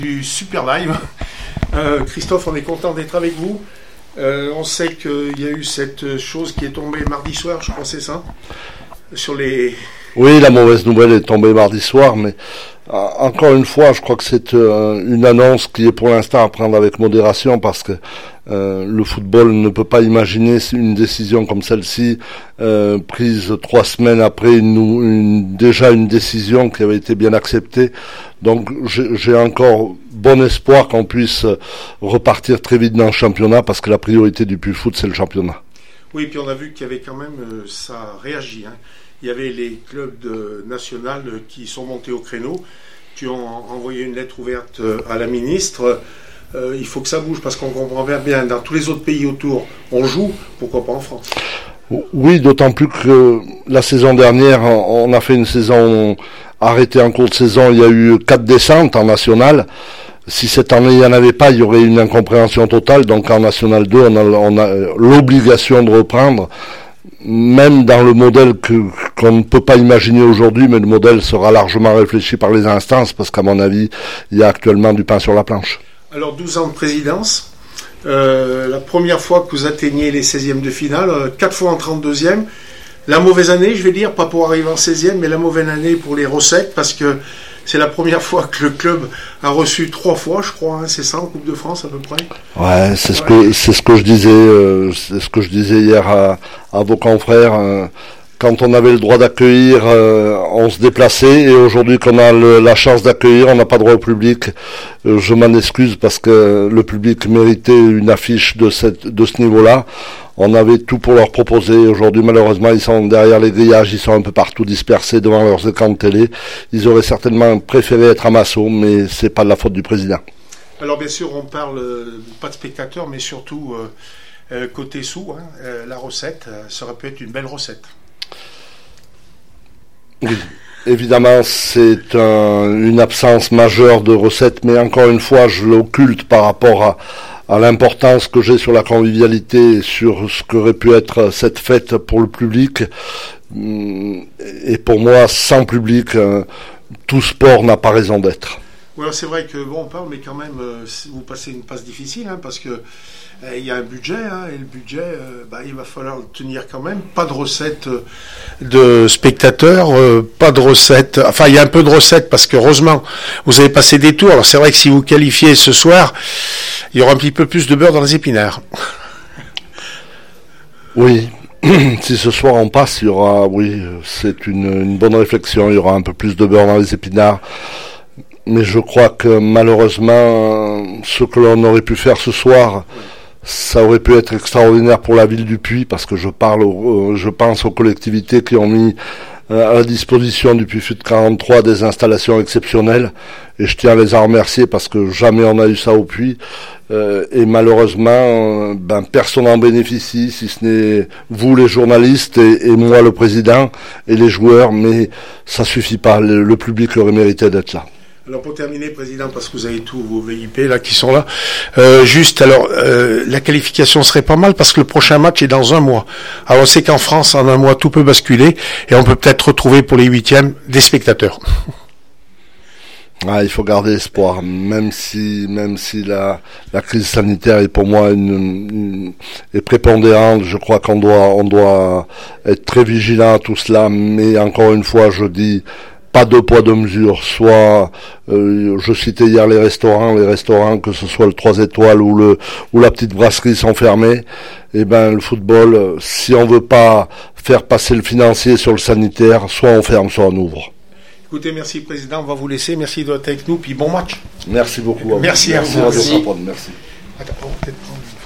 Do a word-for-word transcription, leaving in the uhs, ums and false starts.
Du Super Live. Euh, Christophe, on est content d'être avec vous. Euh, on sait qu'il y a eu cette chose qui est tombée mardi soir, je crois, c'est ça, sur les... Oui, la mauvaise nouvelle est tombée mardi soir, mais euh, encore une fois, je crois que c'est euh, une annonce qui est pour l'instant à prendre avec modération, parce que euh, le football ne peut pas imaginer une décision comme celle-ci euh, prise trois semaines après une, une, déjà une décision qui avait été bien acceptée. Donc j'ai, j'ai encore bon espoir qu'on puisse repartir très vite dans le championnat, parce que la priorité du Puy Foot, c'est le championnat. Oui, puis on a vu qu'il y avait quand même, euh, ça réagit, hein. Il y avait les clubs de, nationaux qui sont montés au créneau, qui ont envoyé une lettre ouverte à la ministre. Euh, il faut que ça bouge, parce qu'on comprend bien, dans tous les autres pays autour, on joue, pourquoi pas en France? Oui, d'autant plus que la saison dernière, on a fait une saison arrêtée en cours de saison, il y a eu quatre descentes en national. Si cette année il n'y en avait pas, il y aurait une incompréhension totale. Donc en National deux, on a, on a l'obligation de reprendre, même dans le modèle que, qu'on ne peut pas imaginer aujourd'hui, mais le modèle sera largement réfléchi par les instances, parce qu'à mon avis, il y a actuellement du pain sur la planche. Alors douze ans de présidence, euh, la première fois que vous atteignez les seizièmes de finale, euh, quatre fois en trente-deuxième. La mauvaise année, je vais dire, pas pour arriver en seizième, mais la mauvaise année pour les recettes, parce que c'est la première fois que le club a reçu trois fois, je crois, hein, c'est ça, en Coupe de France à peu près. Ouais, c'est ce ouais. que c'est ce que je disais, euh, c'est ce que je disais hier à, à vos confrères. Euh, quand on avait le droit d'accueillir, euh, on se déplaçait, et aujourd'hui qu'on a le, la chance d'accueillir, on n'a pas droit au public. Euh, je m'en excuse, parce que le public méritait une affiche de cette de ce niveau-là. On avait tout pour leur proposer. Aujourd'hui, malheureusement, ils sont derrière les grillages, ils sont un peu partout dispersés devant leurs écrans de télé. Ils auraient certainement préféré être à Massot, mais c'est pas de la faute du président. Alors bien sûr, on parle euh, pas de spectateurs, mais surtout euh, euh, côté sous, hein, euh, la recette, euh, ça aurait pu être une belle recette. Oui. Évidemment, c'est un, une absence majeure de recettes, mais encore une fois, je l'occulte par rapport à, à l'importance que j'ai sur la convivialité et sur ce qu'aurait pu être cette fête pour le public. Et pour moi, sans public, tout sport n'a pas raison d'être. Oui, c'est vrai que bon, on parle, mais quand même, euh, vous passez une passe difficile, hein, parce que euh, il y a un budget, hein, et le budget, euh, bah, il va falloir le tenir quand même. Pas de recettes euh, de spectateurs, euh, pas de recettes. Enfin, il y a un peu de recettes, parce que heureusement, vous avez passé des tours. Alors c'est vrai que si vous qualifiez ce soir, il y aura un petit peu plus de beurre dans les épinards. Oui. Si ce soir on passe, il y aura, oui, c'est une, une bonne réflexion. Il y aura un peu plus de beurre dans les épinards. Mais je crois que malheureusement, ce que l'on aurait pu faire ce soir, ça aurait pu être extraordinaire pour la ville du Puy, parce que je parle, au, je pense aux collectivités qui ont mis à la disposition du Puy Foot quarante-trois des installations exceptionnelles, et je tiens à les en remercier, parce que jamais on a eu ça au Puy, euh, et malheureusement, ben personne n'en bénéficie, si ce n'est vous les journalistes et, et moi le président et les joueurs, mais ça suffit pas, le, le public aurait mérité d'être là. Alors pour terminer, Président, parce que vous avez tous vos V I P là qui sont là, euh, juste alors euh, la qualification serait pas mal, parce que le prochain match est dans un mois. Alors on sait qu'en France, en un mois, tout peut basculer, et on peut peut-être retrouver pour les huitièmes des spectateurs. Ah, il faut garder espoir, même si même si la la crise sanitaire est pour moi une, une est prépondérante. Je crois qu'on doit on doit être très vigilant à tout cela, mais encore une fois, je dis, pas deux poids deux mesures. Soit, euh, je citais hier les restaurants, les restaurants, que ce soit le trois étoiles ou le ou la petite brasserie, sont fermés. Et ben le football, si on veut pas faire passer le financier sur le sanitaire, soit on ferme, soit on ouvre. Écoutez, merci Président, on va vous laisser. Merci d'être avec nous, puis bon match. Merci beaucoup. Merci à vous. Merci. Merci.